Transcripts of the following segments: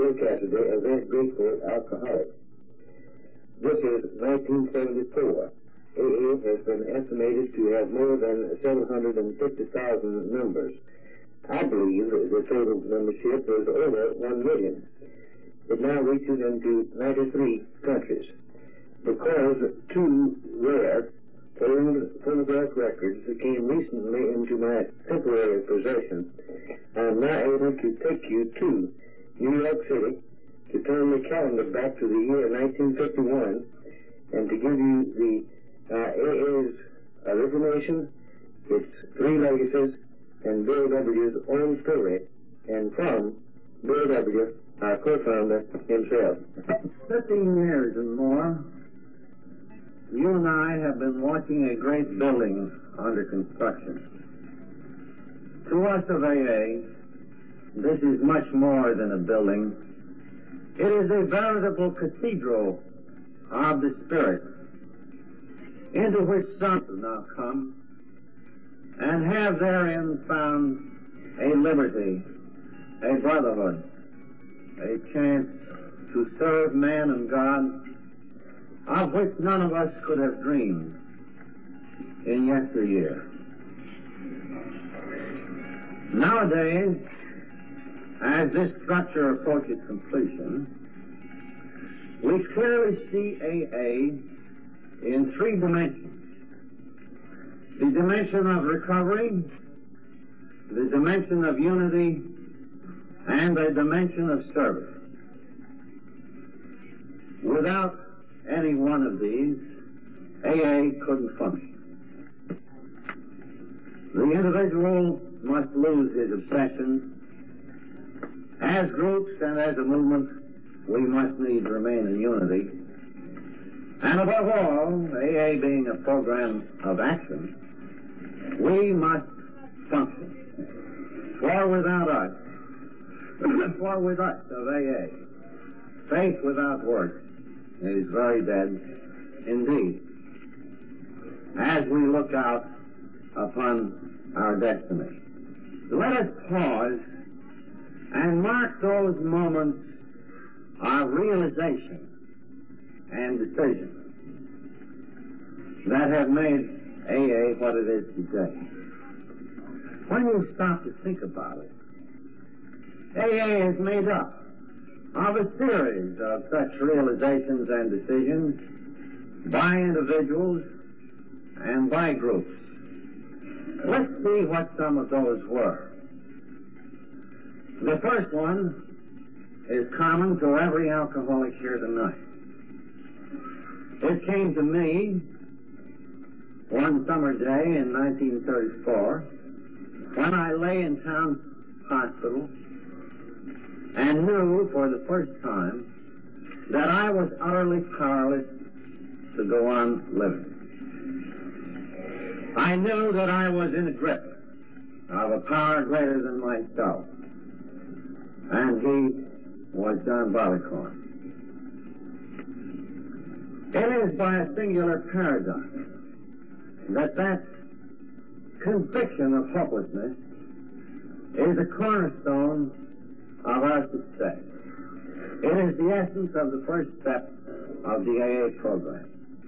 Bill Cassidy as a grateful alcoholic. This is 1974. AA has been estimated to have more than 750,000 members. I believe the total membership is over 1 million. It now reaches into 93 countries. Because two rare old phonograph records that came recently into my temporary possession, I am now able to take you to New York City to turn the calendar back to the year 1951 and to give you the AA's origination, its three legacies, and Bill W.'s own story, and from Bill W., our co-founder himself. 15 years and more, you and I have been watching a great building under construction. To us of AA, this is much more than a building. It is a veritable cathedral of the Spirit, into which some have now come and have therein found a liberty, a brotherhood, a chance to serve man and God, of which none of us could have dreamed in yesteryear. Nowadays, as this structure approaches completion, we clearly see AA in three dimensions. The dimension of recovery, the dimension of unity, and a dimension of service. Without any one of these, AA couldn't function. The individual must lose his obsessions. As groups and as a movement, we must needs remain in unity. And above all, AA being a program of action, we must function. For without us, for with us of AA, faith without works is very dead indeed. As we look out upon our destiny, let us pause and mark those moments of realization and decision that have made AA what it is today. When you stop to think about it, AA is made up of a series of such realizations and decisions by individuals and by groups. Let's see what some of those were. The first one is common to every alcoholic here tonight. It came to me one summer day in 1934 when I lay in town hospital and knew for the first time that I was utterly powerless to go on living. I knew that I was in a grip of a power greater than myself, and he was John Barleycorn. It is by a singular paradox that conviction of hopelessness is a cornerstone of our success. It is the essence of the first step of the AA program.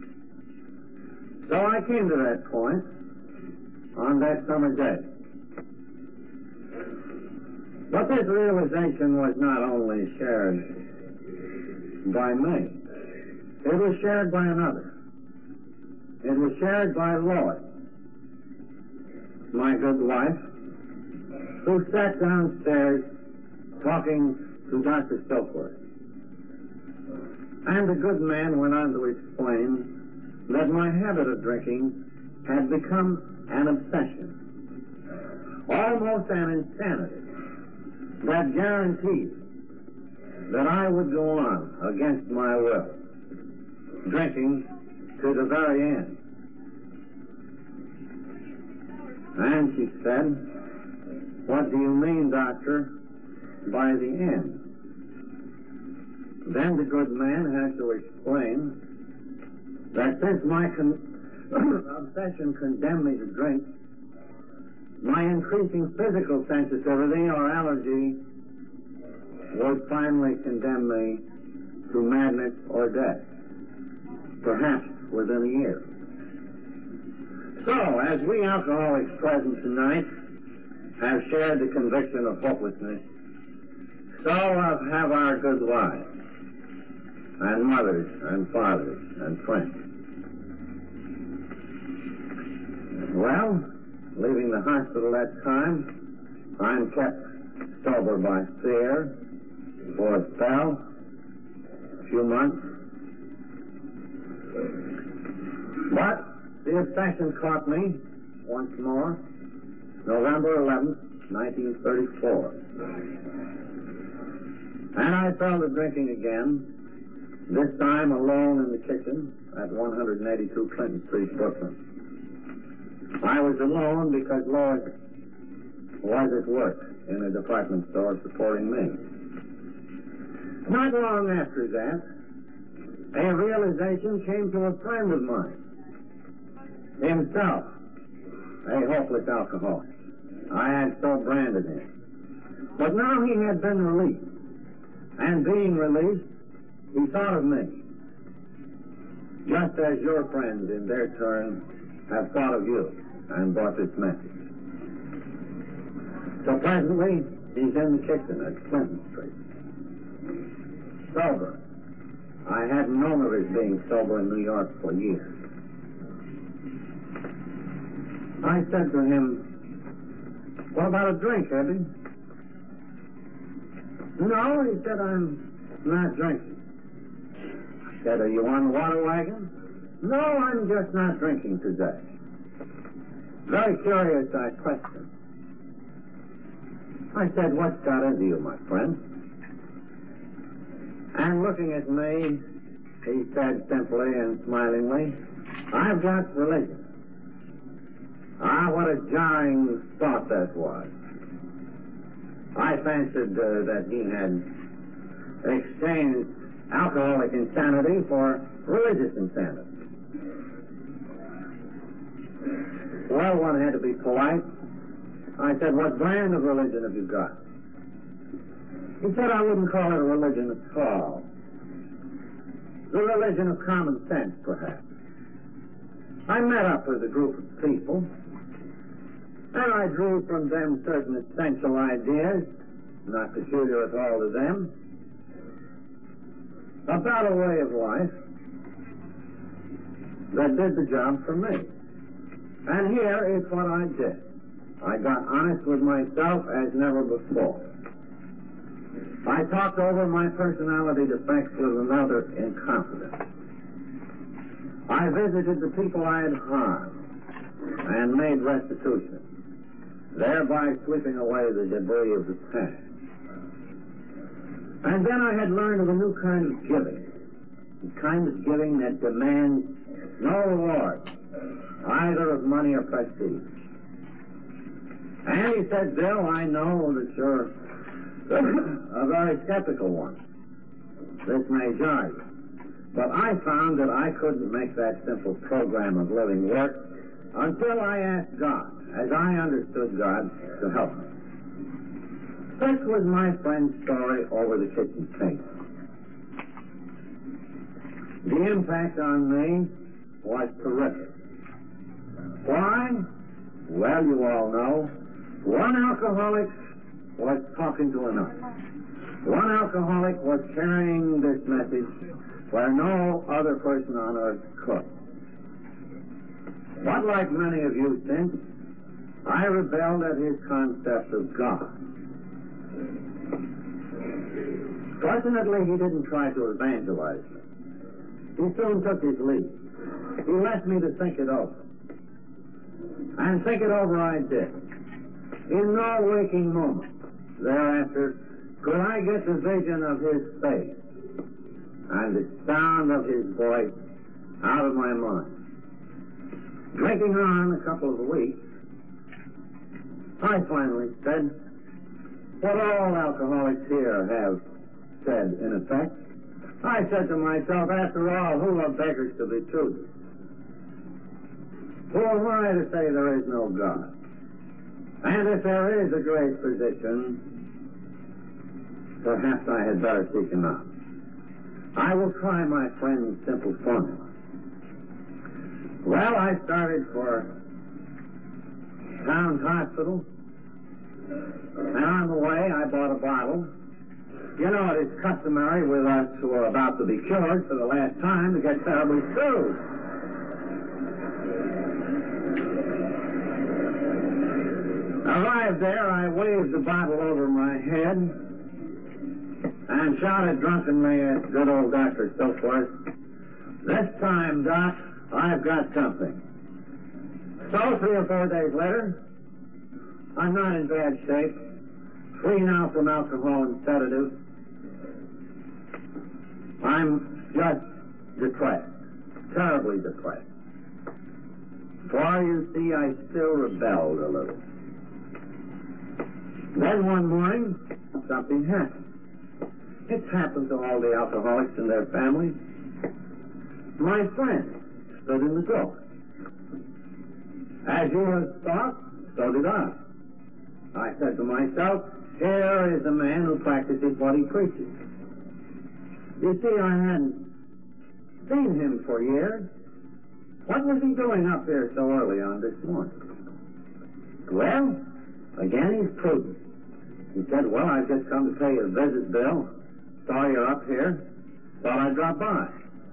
So I came to that point on that summer day. But this realization was not only shared by me, it was shared by another. It was shared by Lois, my good wife, who sat downstairs talking to Dr. Stokworth. And the good man went on to explain that my habit of drinking had become an obsession, almost an insanity, that guaranteed that I would go on against my will, drinking to the very end. And she said, "What do you mean, doctor, by the end?" Then the good man had to explain that since my obsession condemned me to drink, my increasing physical sensitivity or allergy was would finally condemn me to madness or death, perhaps within a year. So, as we alcoholics present tonight have shared the conviction of hopelessness, so have our good wives and mothers and fathers and friends. Well, leaving the hospital that time, I'm kept sober by fear for a spell, a few months. But the obsession caught me once more, November 11th, 1934. And I fell to drinking again, this time alone in the kitchen at 182 Clinton Street, Brooklyn. I was alone because Lois was at work in a department store supporting me. Not long after that, a realization came to a friend of mine, himself a hopeless alcoholic. I had so branded him. But now he had been released, and being released, he thought of me, just as your friends in their turn have thought of you and brought this message. So presently, he's in the kitchen at Clinton Street, sober. I hadn't known of his being sober in New York for years. I said to him, "What about a drink, Eddie?" "No," he said, "I'm not drinking." I said, "Are you on the water wagon?" "No, I'm just not drinking today." Very curious, I questioned. I said, "What's got into you, my friend?" And looking at me, he said simply and smilingly, "I've got religion." Ah, what a jarring thought that was. I fancied that he had exchanged alcoholic insanity for religious insanity. Well, one had to be polite. I said, "What brand of religion have you got?" He said, "I wouldn't call it a religion at all. The religion of common sense, perhaps." I met up with a group of people, and I drew from them certain essential ideas, not peculiar at all to them, about a way of life that did the job for me. And here is what I did. I got honest with myself as never before. I talked over my personality defects with another in confidence. I visited the people I had harmed and made restitution, thereby sweeping away the debris of the past. And then I had learned of a new kind of giving, the kind of giving that demands no reward, either of money or prestige. And he said, "Bill, I know that you're a very skeptical one. This may jar you. But I found that I couldn't make that simple program of living work until I asked God, as I understood God, to help me." Such was my friend's story over the kitchen table. The impact on me was terrific. Why? Well, you all know. One alcoholic was talking to another. One alcoholic was carrying this message where no other person on earth could. But like many of you since, I rebelled at his concept of God. Fortunately, he didn't try to evangelize me. He soon took his lead. He left me to think it over. And think it over I did. In no waking moment thereafter could I get the vision of his face and the sound of his voice out of my mind. Drinking on a couple of weeks, I finally said what all alcoholics here have said, in effect. I said to myself, after all, who are beggars to be chosen? Who am I to say there is no God? And if there is a great physician, perhaps I had better seek him out. I will try my friend's simple formula. Well, I started for Towns Hospital, and on the way I bought a bottle. You know, it is customary with us who are about to be cured for the last time to get terribly screwed. Arrived there, I waved the bottle over my head and shouted drunkenly at good old Dr. Stillforth, "This time, Doc, I've got something." So 3 or 4 days later, I'm not in bad shape, free now from alcohol and sedatives. I'm just depressed, terribly depressed. For, you see, I still rebelled a little. Then one morning, something happened. It's happened to all the alcoholics and their families. My friend stood in the door. As you have thought, so did I. I said to myself, here is a man who practices what he preaches. You see, I hadn't seen him for years. What was he doing up here so early on this morning? Well, again, he's prudent. He said, well, I've just come to pay you a visit, Bill. Saw you're up here. Thought I'd drop by.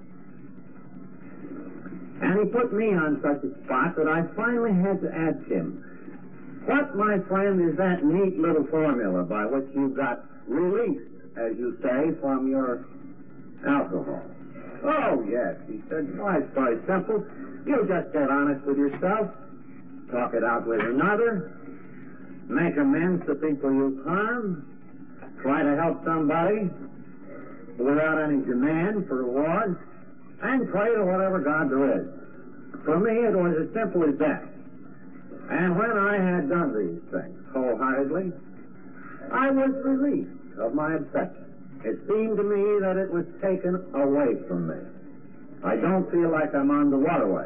And he put me on such a spot that I finally had to ask him, what, my friend, is that neat little formula by which you got released, as you say, from your alcohol? Oh, yes, he said. Why, it's very simple. You just get honest with yourself, talk it out with another, make amends to people you've harmed, try to help somebody without any demand for rewards, and pray to whatever God there is. For me, it was as simple as that. And when I had done these things wholeheartedly, I was released of my obsession. It seemed to me that it was taken away from me. I don't feel like I'm on the waterway.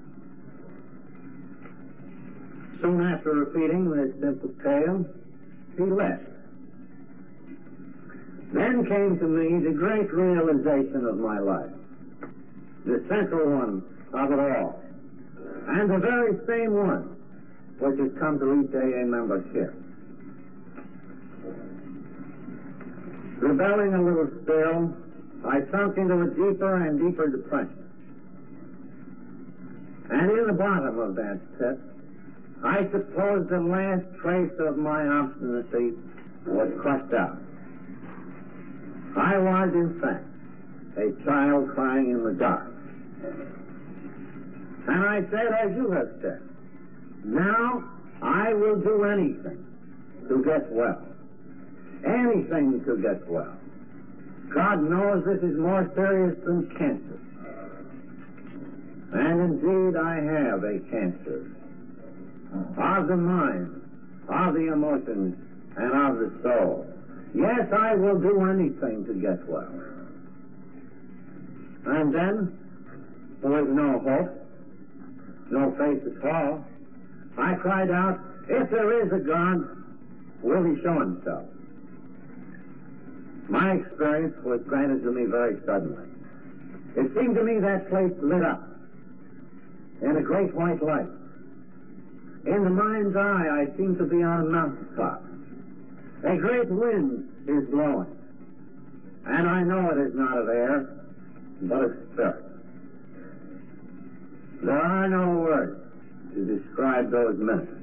Soon after repeating this simple tale, he left. Then came to me the great realization of my life, the central one of it all, and the very same one which has come to each AA member here. Rebelling a little still, I sunk into a deeper and deeper depression. And in the bottom of that pit, I suppose the last trace of my obstinacy was crushed out. I was, in fact, a child crying in the dark. And I said, as you have said, now I will do anything to get well. Anything to get well. God knows this is more serious than cancer. And indeed I have a cancer of the mind, of the emotions, and of the soul. Yes, I will do anything to get well. And then, with no hope, no faith at all, I cried out, if there is a God, will he show himself? My experience was granted to me very suddenly. It seemed to me that place lit up in a great white light. In the mind's eye, I seemed to be on a mountaintop. A great wind is blowing, and I know it is not of air, but of spirit. There are no words to describe those minutes.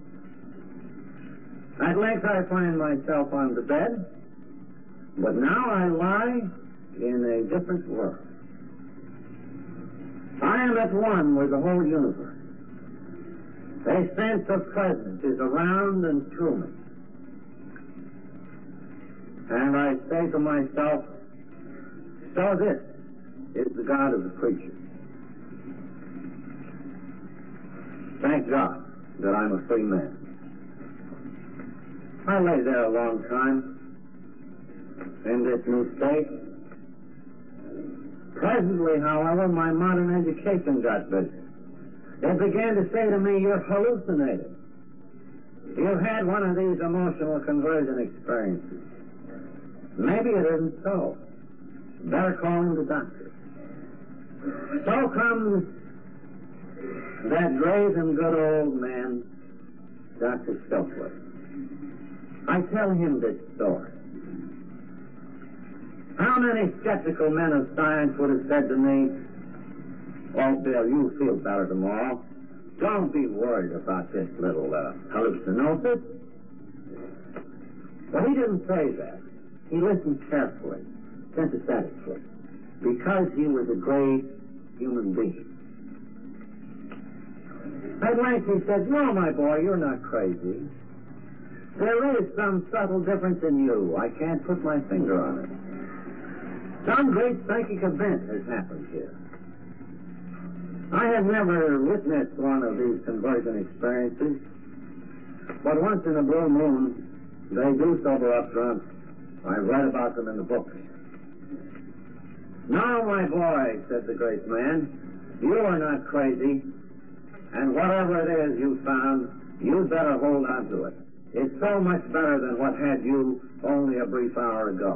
At length I find myself on the bed, but now I lie in a different world. I am at one with the whole universe. A sense of presence is around and through me. And I say to myself, so this is the God of the preacher. Thank God that I'm a free man. I lay there a long time in this new state. Presently, however, my modern education got busy. It began to say to me, you're hallucinating. You've had one of these emotional conversion experiences. Maybe it isn't so. Better call in the doctor. So comes that great and good old man, Dr. Stokely. I tell him this story. How many skeptical men of science would have said to me, "Oh, Bill, you'll feel better tomorrow. Don't be worried about this little hallucinosis." But he didn't say that. He listened carefully, sympathetically, because he was a great human being. At length he said, "No, my boy, you're not crazy. There is some subtle difference in you. I can't put my finger on it. Some great psychic event has happened here. I have never witnessed one of these conversion experiences, but once in a blue moon, they do sober up drunk. I've read about them in the books." "No, my boy," said the great man, "you are not crazy, and whatever it is you found, you'd better hold on to it. It's so much better than what had you only a brief hour ago."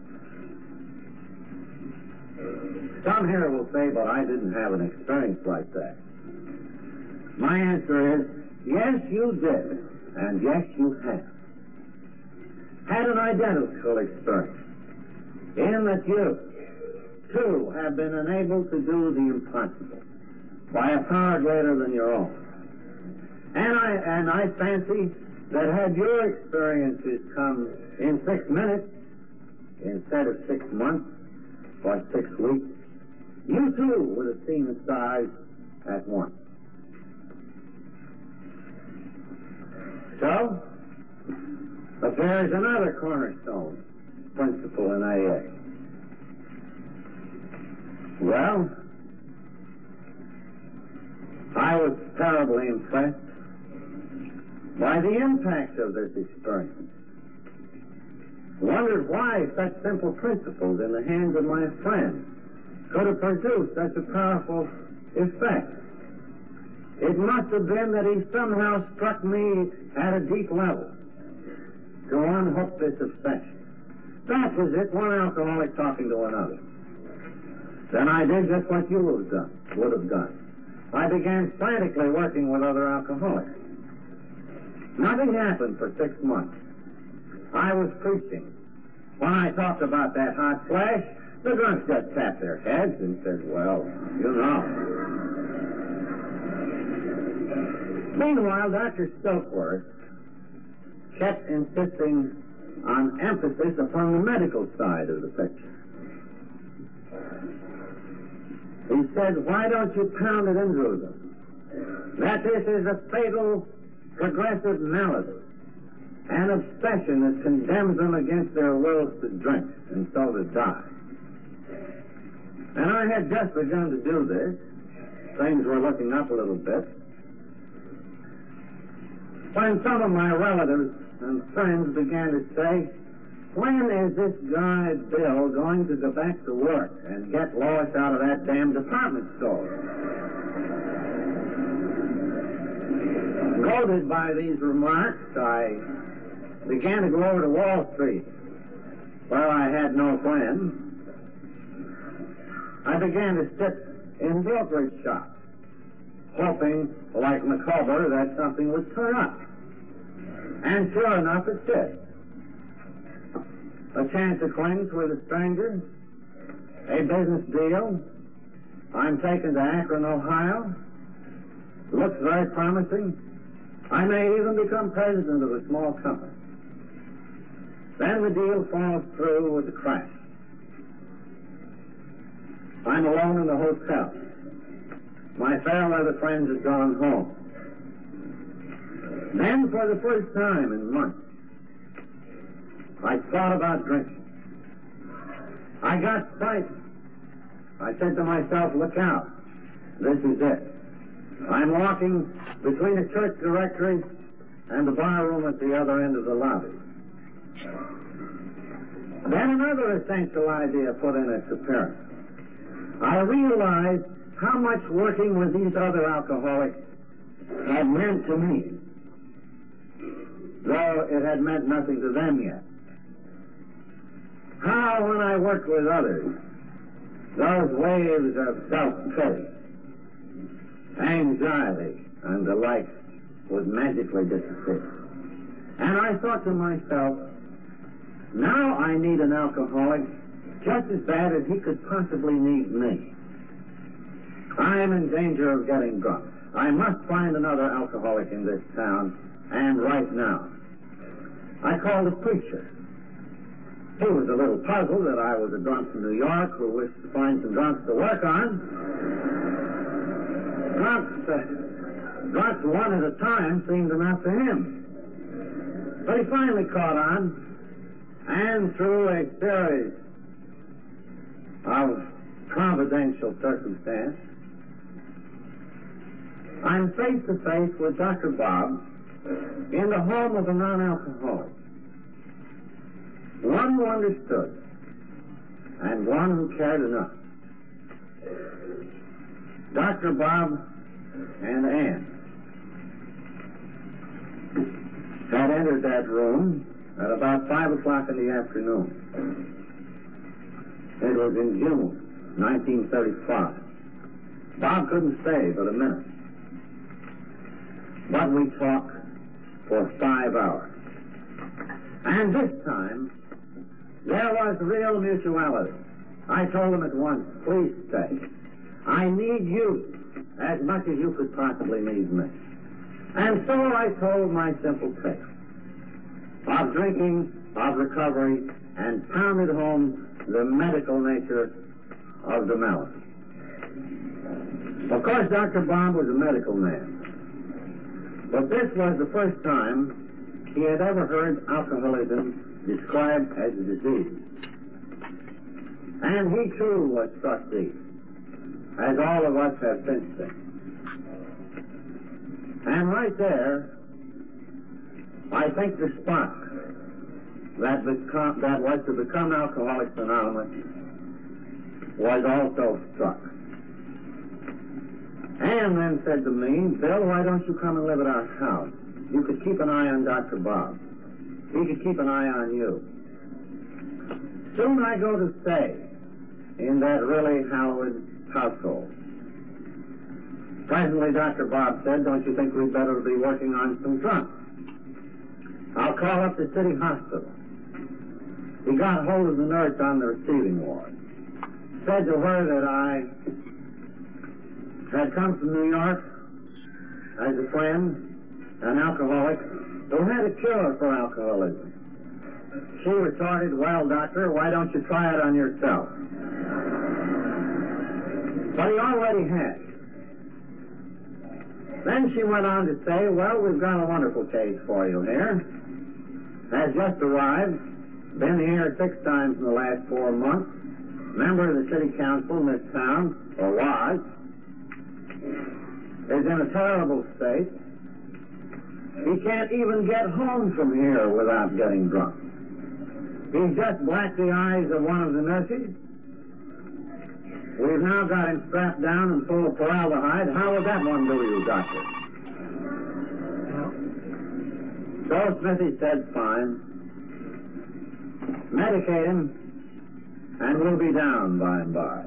Some here will say, "But I didn't have an experience like that." My answer is, yes, you did, and yes, you have. Had an identical experience, in that you, too, have been enabled to do the impossible by a power greater than your own. And I fancy that had your experiences come in 6 minutes instead of 6 months or 6 weeks, you too would have seen the stars at once. So, but there's another cornerstone principle in AA. Well, I was terribly impressed by the impact of this experience. Wondered why such simple principles in the hands of my friend could have produced such a powerful effect. It must have been that he somehow struck me at a deep level to unhook this obsession. That was it, one alcoholic talking to another. Then I did just what you would have done. I began frantically working with other alcoholics. Nothing happened for 6 months. I was preaching. When I talked about that hot flash, the drunks just tapped their heads and said, "Well, you know." Meanwhile, Dr. Stokeworth kept insisting on emphasis upon the medical side of the picture. He said, "Why don't you pound it into them that this is a fatal progressive malady, an obsession that condemns them against their wills to drink and so to die?" And I had just begun to do this. Things were looking up a little bit, when some of my relatives and friends began to say, "When is this guy Bill going to go back to work and get Lois out of that damn department store?" Goaded by these remarks, I began to go over to Wall Street, where I had no friends. I began to sit in brokerage shops, hoping, like Micawber, that something would turn up. And sure enough, it did. A chance acquaintance with a stranger, a business deal. I'm taken to Akron, Ohio. Looks very promising. I may even become president of a small company. Then the deal falls through with a crash. I'm alone in the hotel. My fair weather friends have gone home. Then, for the first time in months, I thought about drinking. I got frightened. I said to myself, "Look out. This is it." I'm walking between a church directory and the bar room at the other end of the lobby. Then another essential idea put in its appearance. I realized how much working with these other alcoholics had meant to me, though it had meant nothing to them yet. I worked with others, those waves of self-pity, anxiety, and the like would magically disappear. And I thought to myself, now I need an alcoholic just as bad as he could possibly need me. I am in danger of getting drunk. I must find another alcoholic in this town, and right now. I called the preacher. He was a little puzzled that I was a drunk from New York who wished to find some drunks to work on. Drunks one at a time seemed enough to him. But he finally caught on, and through a series of providential circumstance, I'm face to face with Dr. Bob in the home of a non-alcoholic. One who understood, and one who cared enough. Dr. Bob and Ann had entered that room at about 5 o'clock in the afternoon. It was in June 1935. Bob couldn't stay but a minute. But we talked for 5 hours. And this time, there was real mutuality. I told him at once, please stay. I need you as much as you could possibly need me. And so I told my simple tale of drinking, of recovery, and pounded home the medical nature of the malady. Of course, Dr. Bob was a medical man. But this was the first time he had ever heard alcoholism described as a disease. And he too was struck deep, as all of us have since been. And right there, I think the spark that was to become Alcoholics Anonymous was also struck. Ann then said to me, Bill, why don't you come and live at our house? You could keep an eye on Dr. Bob. He could keep an eye on you. Soon I go to stay in that really hallowed household. Presently, Dr. Bob said, don't you think we'd better be working on some drunks? I'll call up the city hospital. He got hold of the nurse on the receiving ward. Said to her that I had come from New York as a friend, an alcoholic, who had a cure for alcoholism. She retorted, well, doctor, why don't you try it on yourself? But he already had. Then she went on to say, well, we've got a wonderful case for you here. Has just arrived, been here 6 times in the last 4 months, member of the city council in this town, or was, is in a terrible state. He can't even get home from here without getting drunk. He's just blacked the eyes of one of the nurses. We've now got him strapped down and full of formaldehyde. How would that one do you, doctor? So Smithy said, fine. Medicate him, and we'll be down by and by.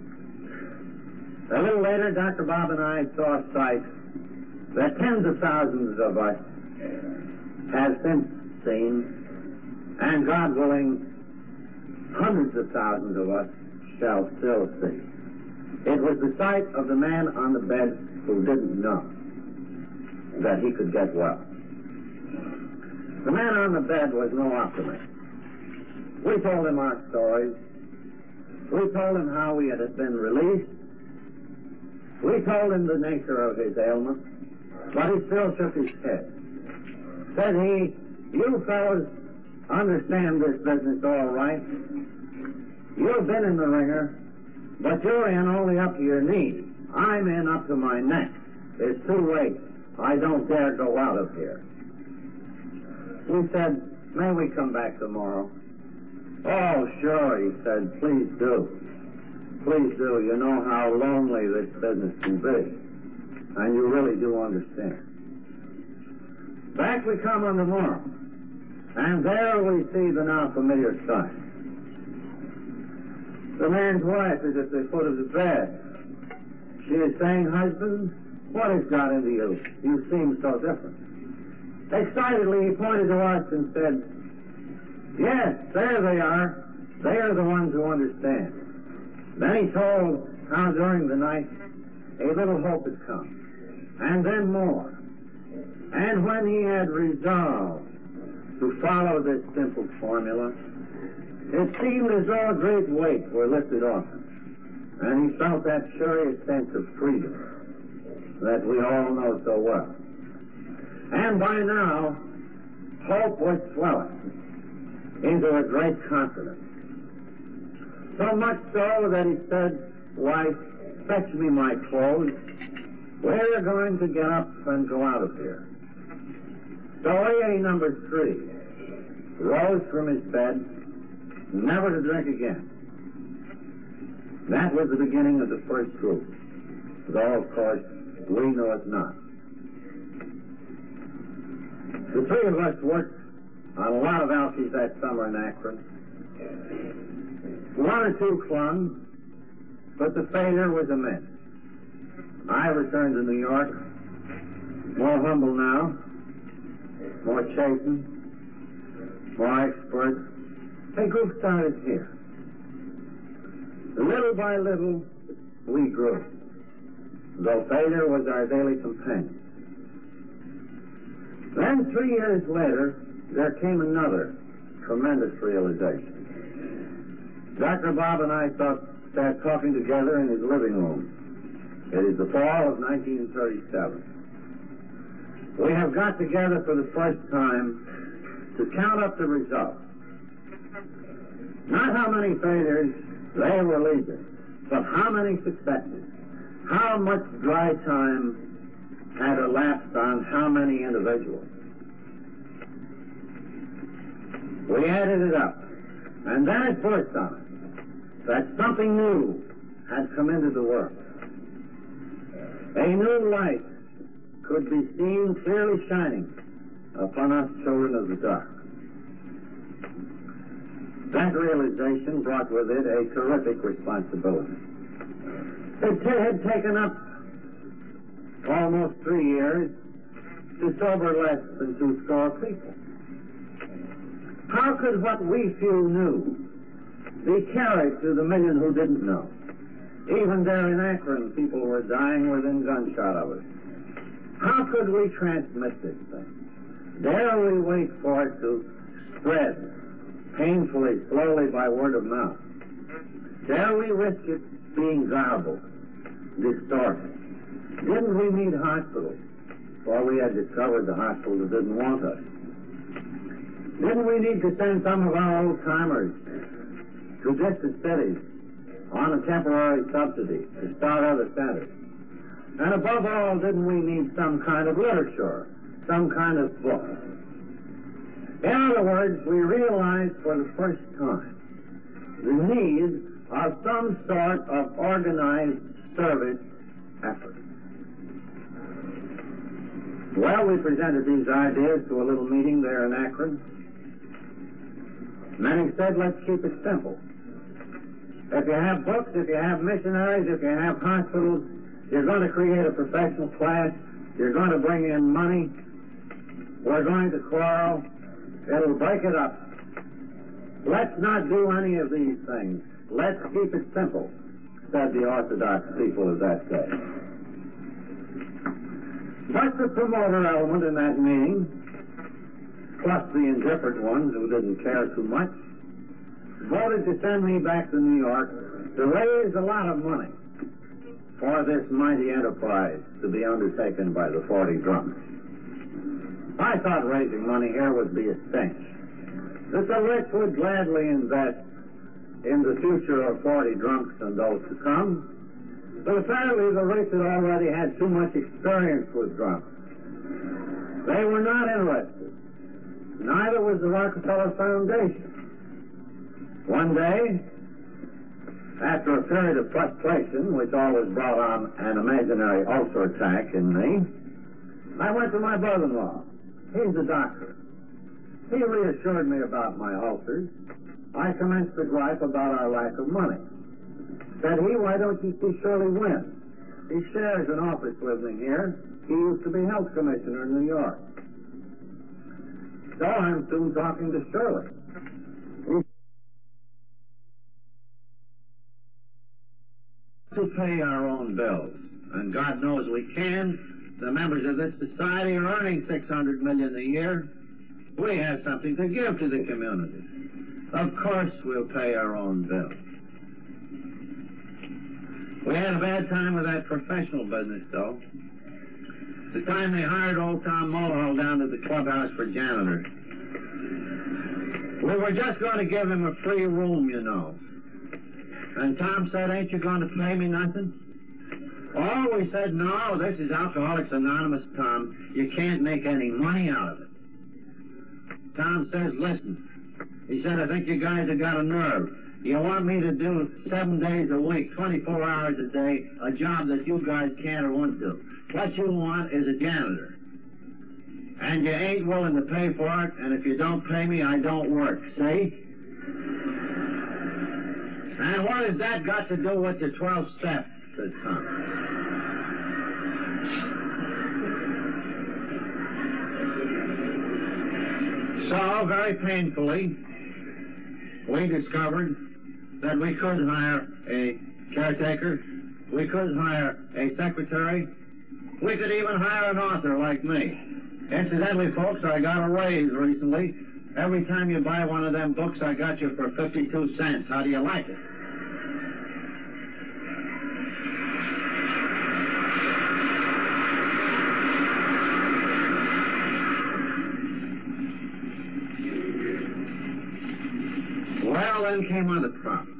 A little later, Dr. Bob and I saw a sight that tens of thousands of us have since seen, and God willing, hundreds of thousands of us shall still see. It was the sight of the man on the bed who didn't know that he could get well. The man on the bed was no optimist. We told him our stories. We told him how we had been released. We told him the nature of his ailment, but he still shook his head. Said he, you fellows understand this business all right. You've been in the ringer, but you're in only up to your knees. I'm in up to my neck. It's too late. I don't dare go out of here. We said, may we come back tomorrow? Oh, sure, he said, please do. Please do. You know how lonely this business can be. And you really do understand. Back we come on the morrow. And there we see the now familiar sight. The man's wife is at the foot of the bed. She is saying, "Husband, what has got into you? You seem so different." Excitedly, he pointed to us and said, "Yes, there they are. They are the ones who understand." Then he told how during the night a little hope had come, and then more. And when he had resolved to follow this simple formula, it seemed as though a great weight were lifted off him, and he felt that curious sense of freedom that we all know so well. And by now, hope was swelling into a great confidence. So much so that he said, "Wife, fetch me my clothes. We're going to get up and go out of here." So A.A. number 3 rose from his bed, never to drink again. That was the beginning of the first group, though, of course, we knew it not. The three of us worked on a lot of alkies that summer in Akron. One or two clung, but the failure was immense. I returned to New York, more humble now, more chastened, more expert. A group started here. Little by little, we grew, though failure was our daily companion. Then 3 years later, there came another tremendous realization. Dr. Bob and I sat talking together in his living room. It is the fall of 1937. We have got together for the first time to count up the results. Not how many failures, they were legion, but how many successes, how much dry time had elapsed on how many individuals. We added it up, and then it burst on us that something new had come into the world. A new light could be seen clearly shining upon us children of the dark. That realization brought with it a terrific responsibility. It had taken up almost 3 years to sober less than 200 people. How could what we few knew be carried to the million who didn't know? Even there in Akron, people were dying within gunshot of us. How could we transmit this thing? Dare we wait for it to spread painfully, slowly by word of mouth? Dare we risk it being garbled, distorted? Didn't we need hospitals? For we had discovered the hospitals didn't want us. Didn't we need to send some of our old-timers to distant cities on a temporary subsidy to start other centers? And above all, didn't we need some kind of literature, some kind of book? In other words, we realized for the first time the need of some sort of organized service effort. Well, we presented these ideas to a little meeting there in Akron. Many said, "Let's keep it simple. If you have books, if you have missionaries, if you have hospitals, you're going to create a professional class, you're going to bring in money, we're going to quarrel, it'll break it up. Let's not do any of these things. Let's keep it simple," said the orthodox people of that day. But the promoter element in that meeting, plus the indifferent ones who didn't care too much, voted to send me back to New York to raise a lot of money for this mighty enterprise to be undertaken by the 40 drunks. I thought raising money here would be a cinch, that the rich would gladly invest in the future of 40 drunks and those to come, but apparently the rich had already had too much experience with drunks. They were not interested. Neither was the Rockefeller Foundation. One day, after a period of frustration, which always brought on an imaginary ulcer attack in me, I went to my brother-in-law. He's a doctor. He reassured me about my ulcers. I commenced to gripe about our lack of money. Said he, why don't you see Shirley Wynn? He shares an office with me here. He used to be health commissioner in New York. So I'm soon talking to Shirley. To pay our own bills, and God knows we can. The members of this society are earning $600 million a year. We have something to give to the community. Of course we'll pay our own bills. We had a bad time with that professional business, though. The time they hired old Tom Mulhall down to the clubhouse for janitor. We were just going to give him a free room, you know. And Tom said, ain't you going to pay me nothing? Oh, we said, no, this is Alcoholics Anonymous, Tom. You can't make any money out of it. Tom says, listen. He said, I think you guys have got a nerve. You want me to do 7 days a week, 24 hours a day, a job that you guys can't or won't do. What you want is a janitor. And you ain't willing to pay for it, and if you don't pay me, I don't work, see? And what has that got to do with the 12 steps, said Tom. So, very painfully, we discovered that we could hire a caretaker, we could hire a secretary, we could even hire an author like me. Incidentally, folks, I got a raise recently. Every time you buy one of them books, I got you for 52 cents. How do you like it? Well, then came other problems.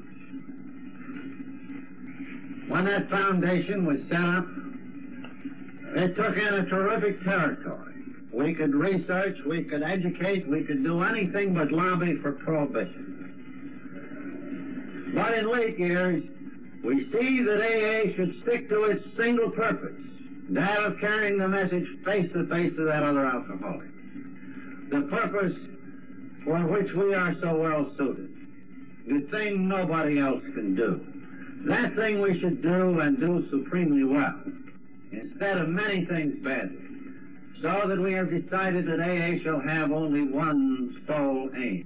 When that foundation was set up, it took in a terrific territory. We could research, we could educate, we could do anything but lobby for prohibition. But in late years, we see that AA should stick to its single purpose, that of carrying the message face to face to that other alcoholic. The purpose for which we are so well suited. The thing nobody else can do. That thing we should do and do supremely well, instead of many things badly. So that we have decided that AA shall have only one sole aim.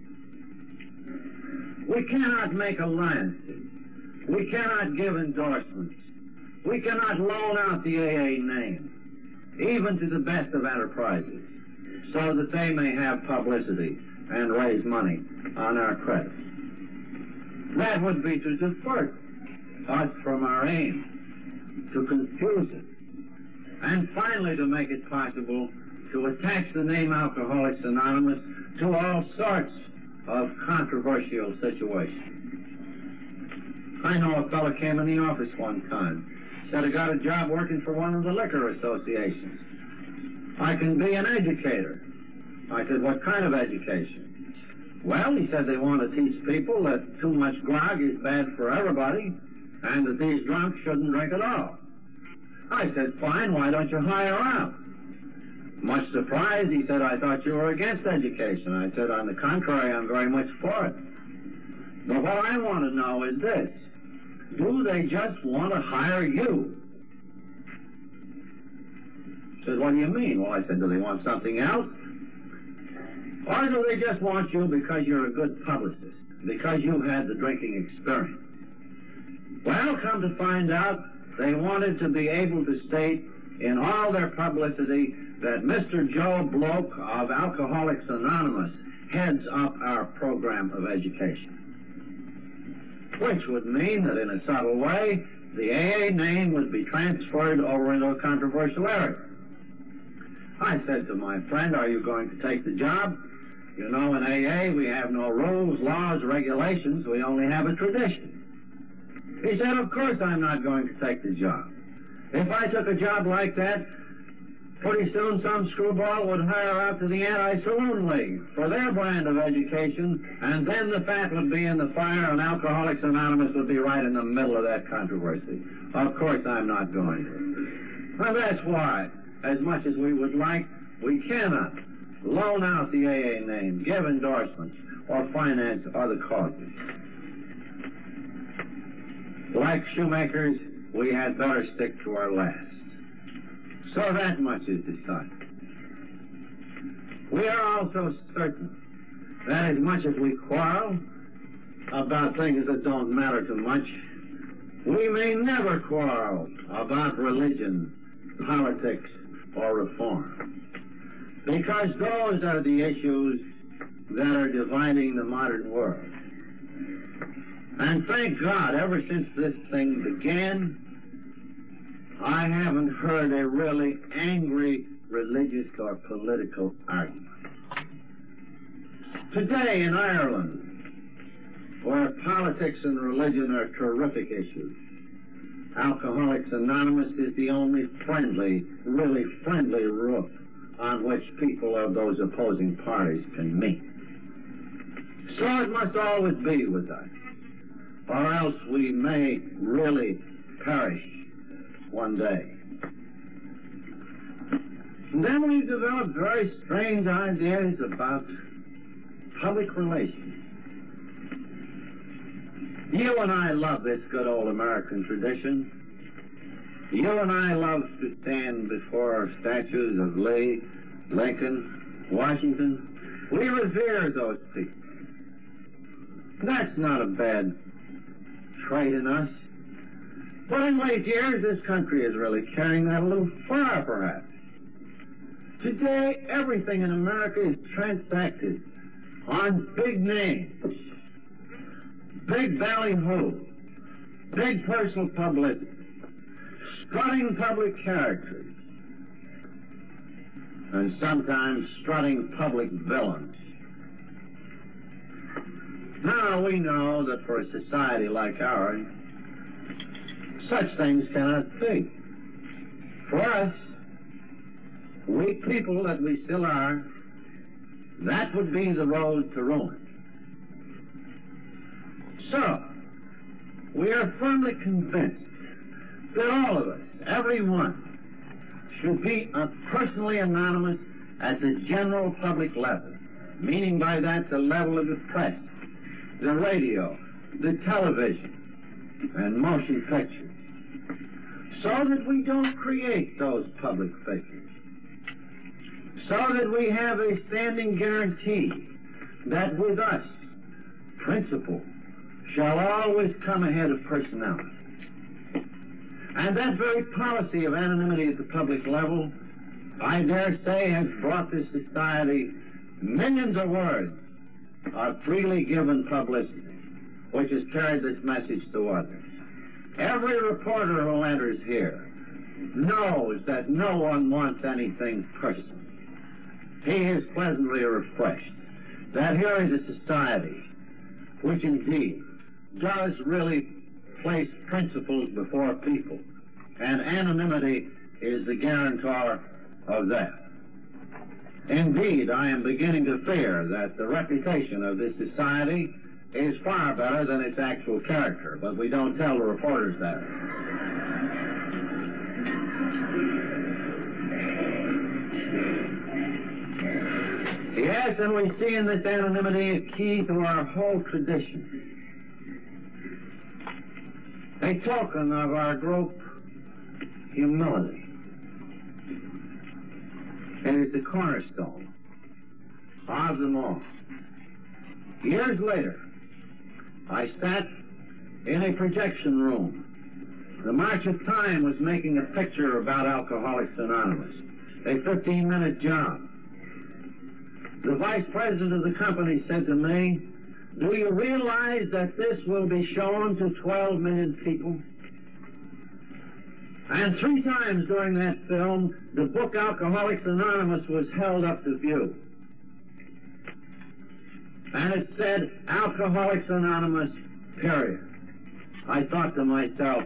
We cannot make alliances. We cannot give endorsements. We cannot loan out the AA name, even to the best of enterprises, so that they may have publicity and raise money on our credit. That would be to divert us from our aim, to confuse it, and finally to make it possible to attach the name Alcoholics Anonymous to all sorts of controversial situations. I know a fellow came in the office one time, said he got a job working for one of the liquor associations. I can be an educator. I said, what kind of education? Well, he said they want to teach people that too much grog is bad for everybody, and that these drunks shouldn't drink at all. I said, fine, why don't you hire out? Much surprised, he said, I thought you were against education. I said, on the contrary, I'm very much for it. But what I want to know is this. Do they just want to hire you? He said, what do you mean? Well, I said, do they want something else? Or do they just want you because you're a good publicist, because you had the drinking experience? Well, come to find out, they wanted to be able to state in all their publicity that Mr. Joe Bloke of Alcoholics Anonymous heads up our program of education. Which would mean that in a subtle way, the AA name would be transferred over into a controversial area. I said to my friend, are you going to take the job? You know, in AA, we have no rules, laws, regulations. We only have a tradition. He said, of course I'm not going to take the job. If I took a job like that, pretty soon some screwball would hire out to the Anti-Saloon League for their brand of education, and then the fat would be in the fire, and Alcoholics Anonymous would be right in the middle of that controversy. Of course I'm not going to. Well, that's why, as much as we would like, we cannot loan out the AA name, give endorsements, or finance other causes. Well, Like shoemakers, we had better stick to our last. So that much is decided. We are also certain that as much as we quarrel about things that don't matter too much, we may never quarrel about religion, politics, or reform. Because those are the issues that are dividing the modern world. And thank God, ever since this thing began, I haven't heard a really angry religious or political argument. Today in Ireland, where politics and religion are terrific issues, Alcoholics Anonymous is the only friendly, really friendly roof on which people of those opposing parties can meet. So it must always be with us, or else we may really perish one day. And then we've developed very strange ideas about public relations. You and I love this good old American tradition. You and I love to stand before statues of Lee, Lincoln, Washington. We revere those people. That's not a bad trait in us. But in late years, this country is really carrying that a little far, perhaps. Today, everything in America is transacted on big names, big ballyhoo, big personal publicity, strutting public characters, and sometimes strutting public villains. Now, we know that for a society like ours, such things cannot be. For us, weak people that we still are, that would be the road to ruin. So, we are firmly convinced that all of us, every one, should be personally anonymous at the general public level, meaning by that the level of the press, the radio, the television, and motion pictures, so that we don't create those public figures, so that we have a standing guarantee that with us, principle shall always come ahead of personality. And that very policy of anonymity at the public level, I dare say, has brought this society millions of words of freely given publicity, which has carried this message to others. Every reporter who enters here knows that no one wants anything personal. He is pleasantly refreshed that here is a society which indeed does really place principles before people, and anonymity is the guarantor of that. Indeed, I am beginning to fear that the reputation of this society is far better than its actual character, but we don't tell the reporters that. Yes, and we see in this anonymity a key to our whole tradition, a token of our great humility. It is the cornerstone of them all. Years later, I sat in a projection room. The March of Time was making a picture about Alcoholics Anonymous, a 15-minute job. The vice president of the company said to me, "Do you realize that this will be shown to 12 million people?" And 3 times during that film, the book Alcoholics Anonymous was held up to view. And it said, Alcoholics Anonymous, period. I thought to myself,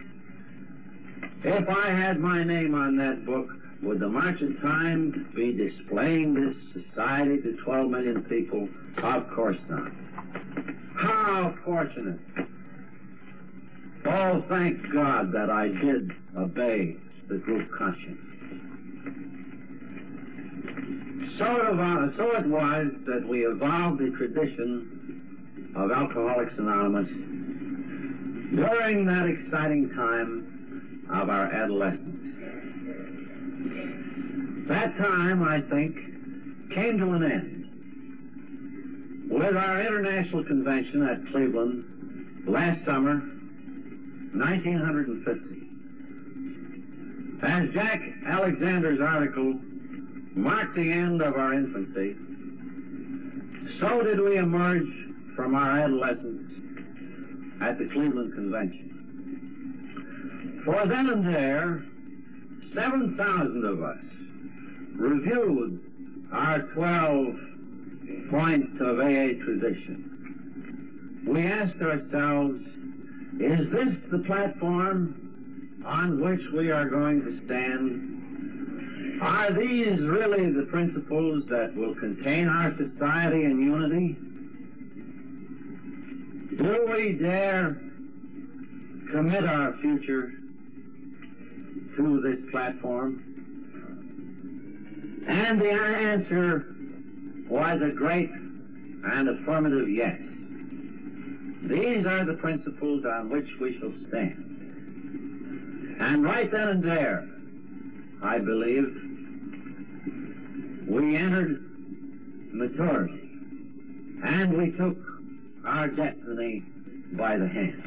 if I had my name on that book, would the March of Time be displaying this society to 12 million people? Of course not. How fortunate. Oh, thank God that I did obey the group conscience. So it was that we evolved the tradition of Alcoholics Anonymous during that exciting time of our adolescence. That time, I think, came to an end with our international convention at Cleveland last summer, 1950. As Jack Alexander's article marked the end of our infancy, so did we emerge from our adolescence at the Cleveland Convention. For then and there, 7,000 of us reviewed our 12 points of AA tradition. We asked ourselves, is this the platform on which we are going to stand? Are these really the principles that will contain our society in unity? Do we dare commit our future to this platform? And the answer was a great and affirmative yes. These are the principles on which we shall stand. And right then and there, I believe, we entered maturity, and we took our destiny by the hand.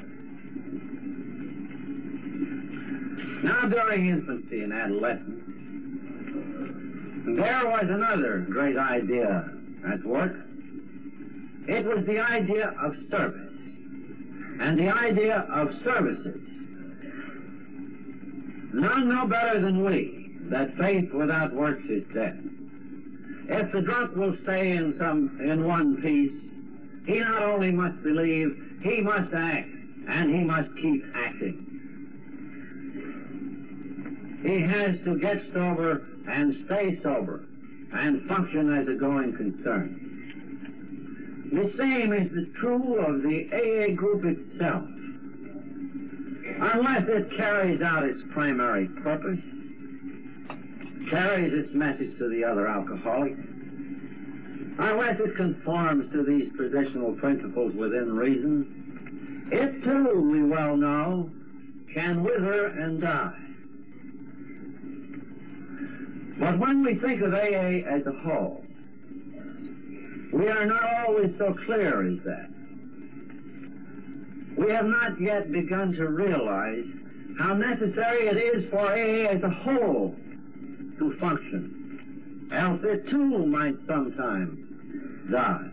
Now, during infancy and adolescence, there was another great idea at work. It was the idea of service, and the idea of services. None know better than we that faith without works is dead. If the drunk will stay in one piece, he not only must believe, he must act, and he must keep acting. He has to get sober and stay sober and function as a going concern. The same is true of the AA group itself. Unless it carries out its primary purpose, carries its message to the other alcoholics, unless it conforms to these traditional principles within reason, it too, we well know, can wither and die. But when we think of AA as a whole, we are not always so clear as that. We have not yet begun to realize how necessary it is for AA as a whole to function, else it too might sometime die.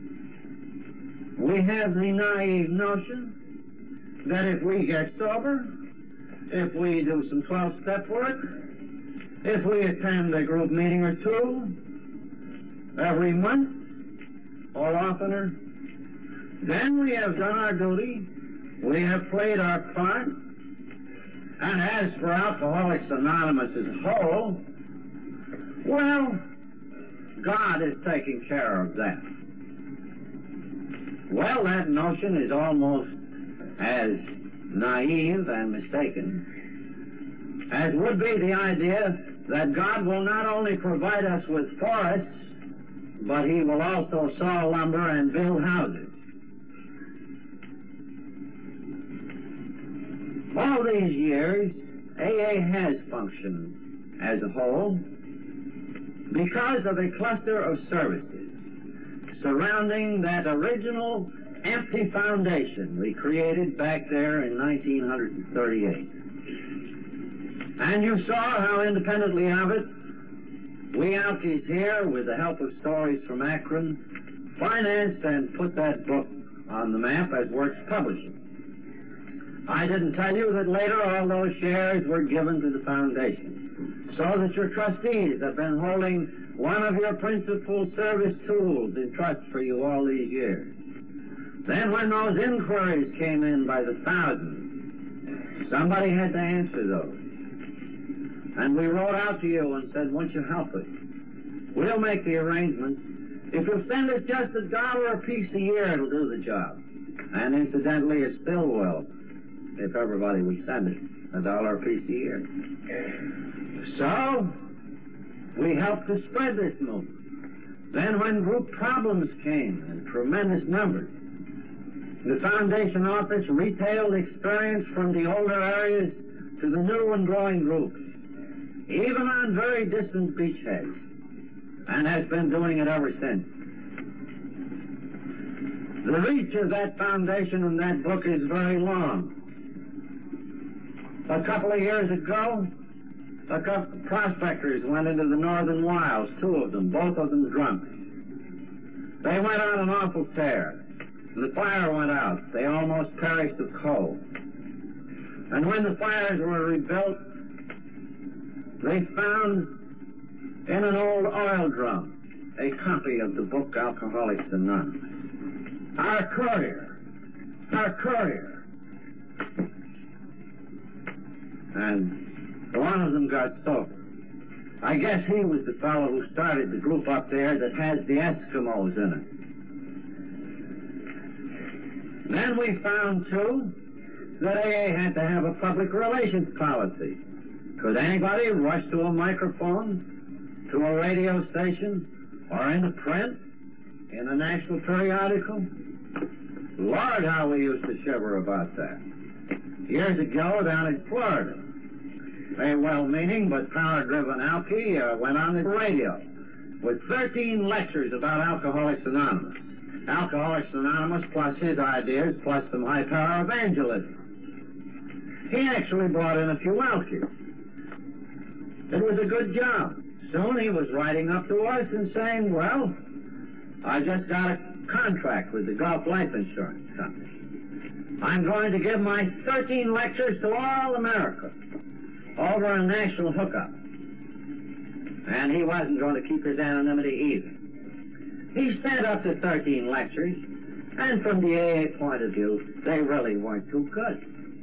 We have the naive notion that if we get sober, if we do some 12-step work, if we attend a group meeting or two every month or oftener, then we have done our duty, we have played our part, and as for Alcoholics Anonymous as a whole, well, God is taking care of that. Well, that notion is almost as naive and mistaken as would be the idea that God will not only provide us with forests, but He will also saw lumber and build houses. All these years, AA has functioned as a whole because of a cluster of services surrounding that original empty foundation we created back there in 1938. And you saw how independently of it, we Alkies here, with the help of Stories from Akron, financed and put that book on the map as Works Publishing. I didn't tell you that later all those shares were given to the foundation, so that your trustees have been holding one of your principal service tools in trust for you all these years. Then when those inquiries came in by the thousands, somebody had to answer those. And we wrote out to you and said, won't you help us? We'll make the arrangements. If you'll send us just $1 apiece a year, it'll do the job. And incidentally, it still will, if everybody will send it $1 apiece a year. So, we helped to spread this movement. Then when group problems came in tremendous numbers, The Foundation office retailed experience from the older areas to the new and growing groups, even on very distant beachheads, and has been doing it ever since. The reach of that foundation and that book is very long. A couple of years ago, a couple of prospectors went into the northern wilds, 2 of them, both of them drunk. They went on an awful tear. The fire went out. They almost perished of cold. And when the fires were rebuilt, they found in an old oil drum a copy of the book Alcoholics Anonymous. Our courier. And one of them got sober. I guess he was the fellow who started the group up there that has the Eskimos in it. Then we found, too, that AA had to have a public relations policy. Could anybody rush to a microphone, to a radio station, or into print, in a national periodical? Lord, how we used to shiver about that. Years ago, down in Florida, a well-meaning but power-driven alky went on the radio with 13 lectures about Alcoholics Anonymous. Alcoholics Anonymous plus his ideas plus some high-power evangelism. He actually brought in a few alkies. It was a good job. Soon he was writing up to us and saying, well, I just got a contract with the Gulf Life Insurance Company. I'm going to give my 13 lectures to all America over a national hookup. And he wasn't going to keep his anonymity either. He sent up to 13 lectures, and from the AA point of view, they really weren't too good.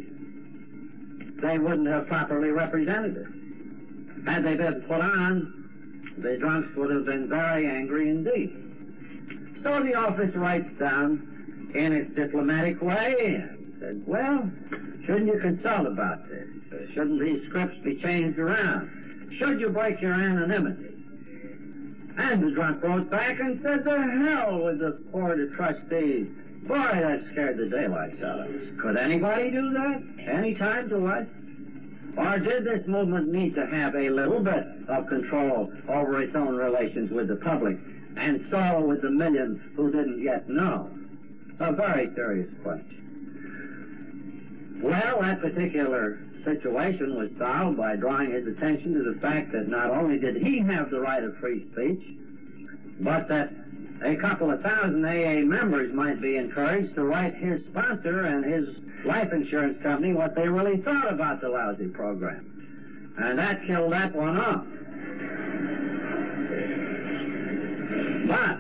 They wouldn't have properly represented it. Had they been put on, the drunks would have been very angry indeed. So the office writes down in its diplomatic way and said, well, shouldn't you consult about this? Shouldn't these scripts be changed around? Should you break your anonymity? And the drunk wrote back and said, the hell with the board of trustees. Boy, that scared the daylights out of us. Could anybody do that? Any time to us? Or did this movement need to have a little bit of control over its own relations with the public, and so with the millions who didn't yet know? A very serious question. Well, that particular situation was solved by drawing his attention to the fact that not only did he have the right of free speech, but that a couple of thousand AA members might be encouraged to write his sponsor and his life insurance company what they really thought about the lousy program. And that killed that one off. But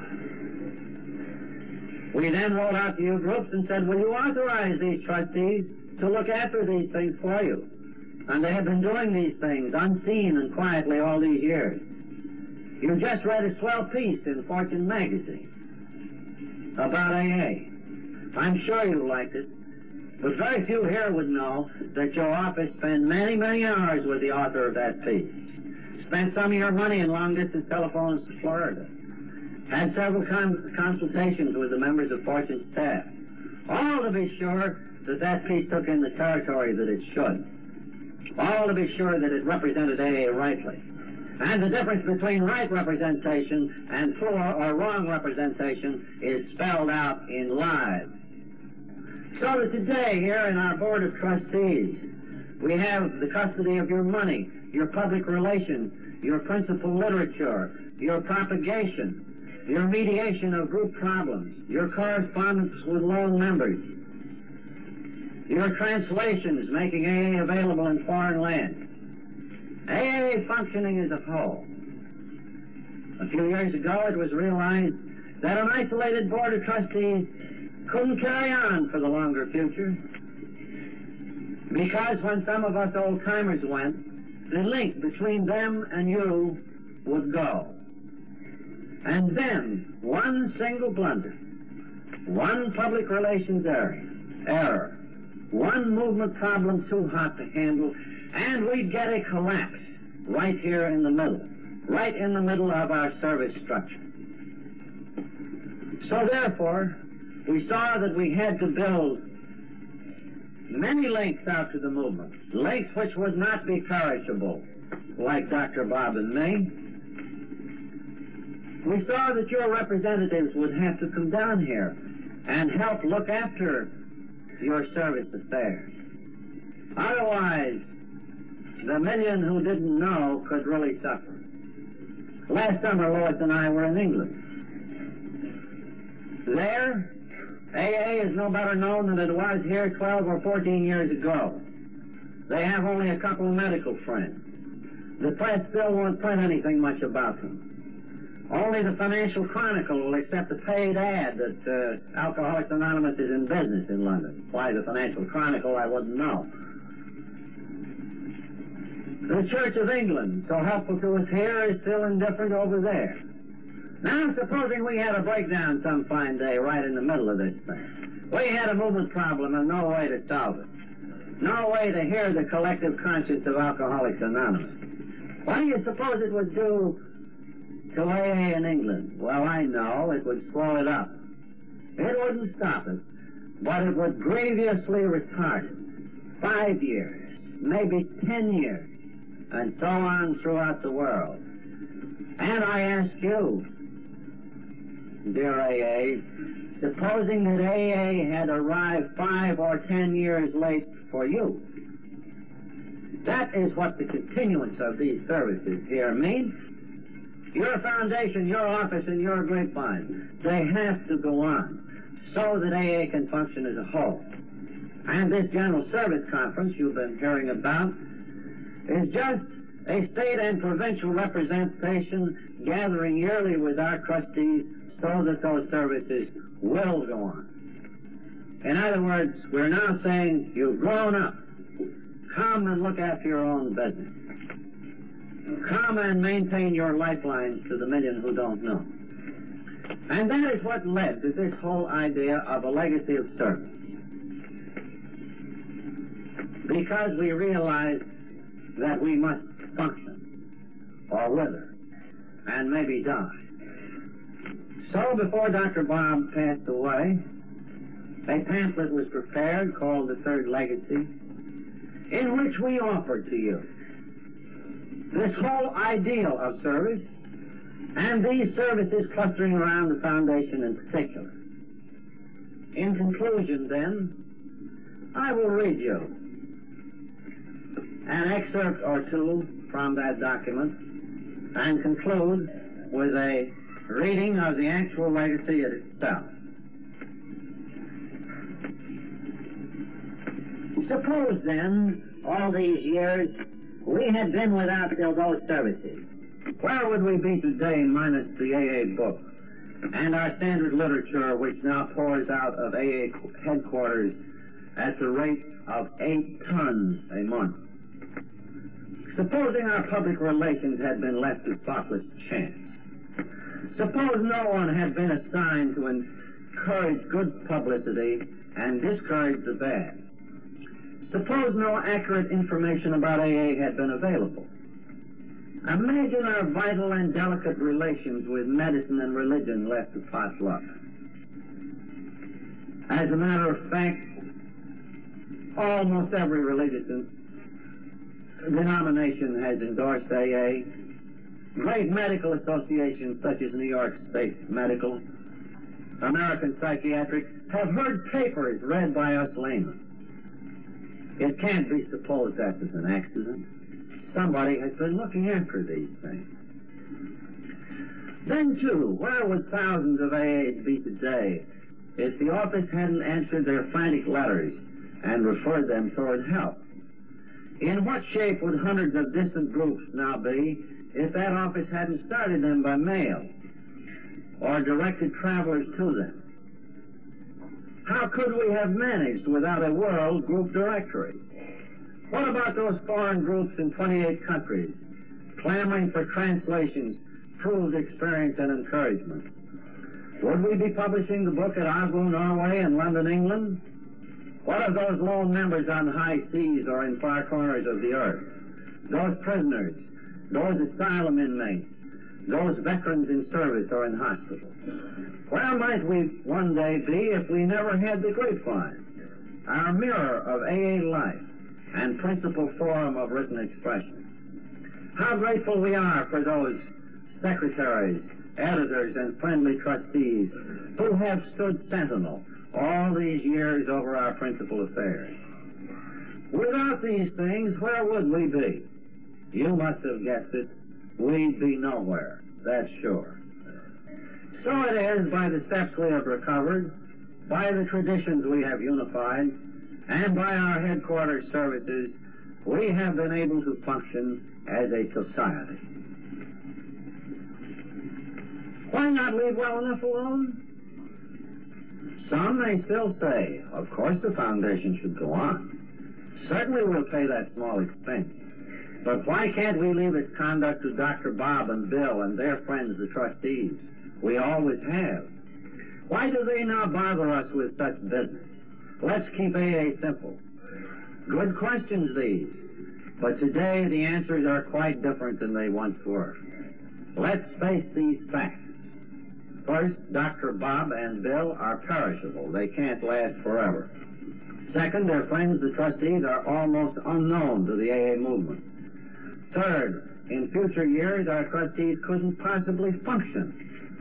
we then wrote out to you groups and said, will you authorize these trustees to look after these things for you? And they have been doing these things unseen and quietly all these years. You just read a swell piece in Fortune magazine about AA. I'm sure you liked it, but very few here would know that your office spent many, many hours with the author of that piece. Spent some of your money in long-distance telephones to Florida. Had several consultations with the members of Fortune's staff. All to be sure that that piece took in the territory that it should. All to be sure that it represented AA rightly. And the difference between right representation and poor or wrong representation is spelled out in lies. So that today, here in our Board of Trustees, we have the custody of your money, your public relations, your principal literature, your propagation, your mediation of group problems, your correspondence with lone members, your translations making AA available in foreign lands. AA functioning as a whole. A few years ago, it was realized that an isolated Board of Trustees couldn't carry on for the longer future, because when some of us old-timers went, the link between them and you would go. And then, one single blunder, one public relations error, one movement problem too hot to handle, and we'd get a collapse right here in the middle of our service structure. So therefore, he saw that we had to build many links out to the movement, links which would not be perishable, like Dr. Bob and me. We saw that your representatives would have to come down here and help look after your service affairs. Otherwise, the million who didn't know could really suffer. Last summer, Lois and I were in England. There, AA is no better known than it was here 12 or 14 years ago. They have only a couple of medical friends. The press still won't print anything much about them. Only the Financial Chronicle will accept a paid ad that Alcoholics Anonymous is in business in London. Why the Financial Chronicle, I wouldn't know. The Church of England, so helpful to us here, is still indifferent over there. Now, supposing we had a breakdown some fine day right in the middle of this thing. We had a movement problem and no way to solve it. No way to hear the collective conscience of Alcoholics Anonymous. What do you suppose it would do to AA in England? Well, I know it would slow it up. It wouldn't stop it, but it would grievously retard it. 5 years, maybe 10 years, and so on throughout the world. And I ask you, dear AA, supposing that AA had arrived 5 or 10 years late for you, that is what the continuance of these services here means. Your foundation, your office, and your grapevine, they have to go on so that AA can function as a whole. And this General Service Conference you've been hearing about is just a state and provincial representation gathering yearly with our trustees so that those services will go on. In other words, we're now saying, you've grown up. Come and look after your own business. Come and maintain your lifelines to the million who don't know. And that is what led to this whole idea of a legacy of service. Because we realized that we must function, or wither, and maybe die. So before Dr. Bob passed away, a pamphlet was prepared called The Third Legacy, in which we offered to you this whole ideal of service, and these services clustering around the foundation in particular. In conclusion, then, I will read you an excerpt or two from that document and conclude with a reading of the actual legacy itself. Suppose, then, all these years we had been without those services. Where would we be today minus the AA book and our standard literature, which now pours out of AA headquarters at the rate of 8 tons a month? Supposing our public relations had been left to thoughtless chance. Suppose no one had been assigned to encourage good publicity and discourage the bad. Suppose no accurate information about AA had been available. Imagine our vital and delicate relations with medicine and religion left to potluck. As a matter of fact, almost every religious denomination has endorsed AA. Great medical associations such as New York State Medical, American Psychiatric, have heard papers read by us laymen. It can't be supposed that was an accident. Somebody has been looking after these things. Then, too, where would thousands of AAs be today if the office hadn't answered their frantic letters and referred them toward help? In what shape would hundreds of distant groups now be if that office hadn't started them by mail or directed travelers to them? How could we have managed without a world group directory? What about those foreign groups in 28 countries, clamoring for translations, proved experience, and encouragement? Would we be publishing the book at Oslo, Norway, and London, England? What of those lone members on high seas or in far corners of the earth? Those prisoners, those asylum inmates, those veterans in service or in hospital? Where might we one day be if we never had the Grapevine, our mirror of AA life and principal forum of written expression? How grateful we are for those secretaries, editors, and friendly trustees who have stood sentinel all these years over our principal affairs. Without these things, where would we be? You must have guessed it. We'd be nowhere, that's sure. So it is by the steps we have recovered, by the traditions we have unified, and by our headquarters services, we have been able to function as a society. Why not leave well enough alone? Some may still say, of course the foundation should go on. Certainly we'll pay that small expense. But why can't we leave its conduct to Dr. Bob and Bill and their friends, the trustees? We always have. Why do they now bother us with such business? Let's keep AA simple. Good questions, these. But today the answers are quite different than they once were. Let's face these facts. First, Dr. Bob and Bill are perishable. They can't last forever. Second, their friends, the trustees, are almost unknown to the AA movement. Third, in future years, our trustees couldn't possibly function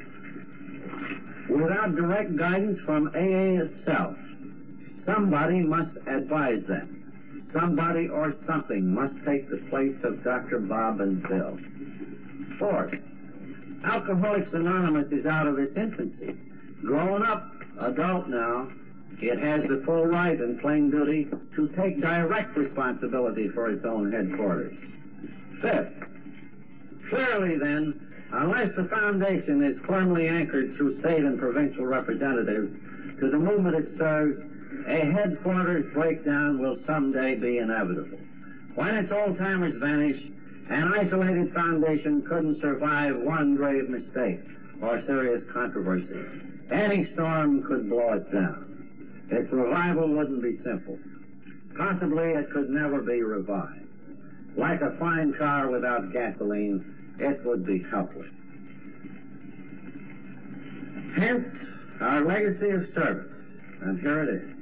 without direct guidance from AA itself. Somebody must advise them. Somebody or something must take the place of Dr. Bob and Bill. Fourth, Alcoholics Anonymous is out of its infancy. Grown up, adult now, it has the full right and plain duty to take direct responsibility for its own headquarters. Fifth, clearly then, unless the foundation is firmly anchored through state and provincial representatives to the movement it serves, a headquarters breakdown will someday be inevitable. When its old-timers vanish, an isolated foundation couldn't survive one grave mistake or serious controversy. Any storm could blow it down. Its revival wouldn't be simple. Possibly it could never be revived. Like a fine car without gasoline, it would be helpless. Hence, our legacy of service, and here it is.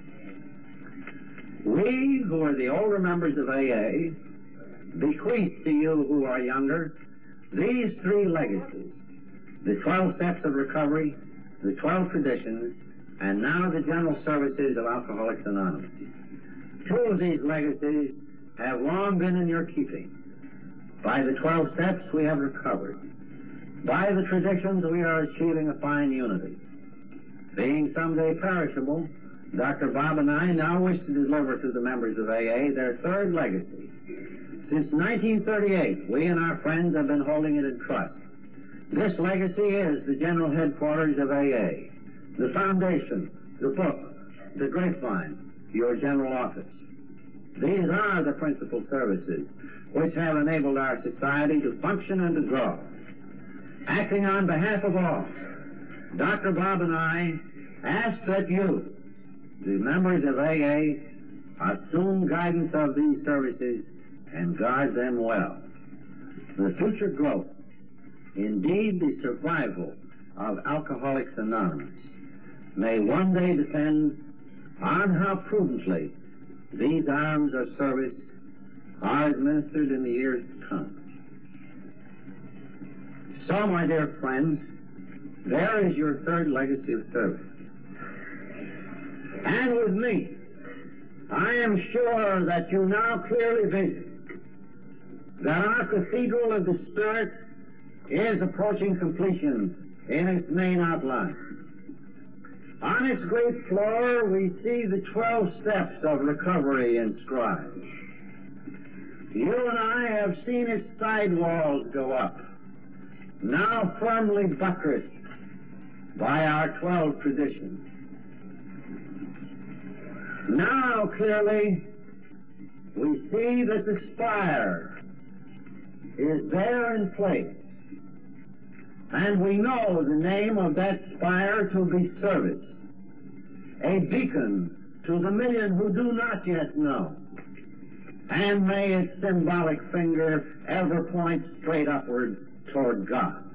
We, who are the older members of AA, bequeath to you who are younger these three legacies: the 12 steps of recovery, the 12 traditions, and now the general services of Alcoholics Anonymous. Two of these legacies have long been in your keeping. By the 12 steps we have recovered. By the traditions we are achieving a fine unity. Being someday perishable, Dr. Bob and I now wish to deliver to the members of AA their third legacy. Since 1938, we and our friends have been holding it in trust. This legacy is the general headquarters of AA, the foundation, the book, the Grapevine, your general office. These are the principal services which have enabled our society to function and to grow. Acting on behalf of all, Dr. Bob and I ask that you, the members of AA, assume guidance of these services and guard them well. The future growth, indeed the survival of Alcoholics Anonymous, may one day depend on how prudently these arms of service are administered in the years to come. So, my dear friends, there is your third legacy of service. And with me, I am sure that you now clearly vision that our Cathedral of the Spirit is approaching completion in its main outline. On its great floor, we see the 12 steps of recovery inscribed. You and I have seen its side walls go up, now firmly buttressed by our 12 traditions. Now, clearly, we see that the spire is there in place, and we know the name of that spire to be service, a beacon to the million who do not yet know, and may its symbolic finger ever point straight upward toward God.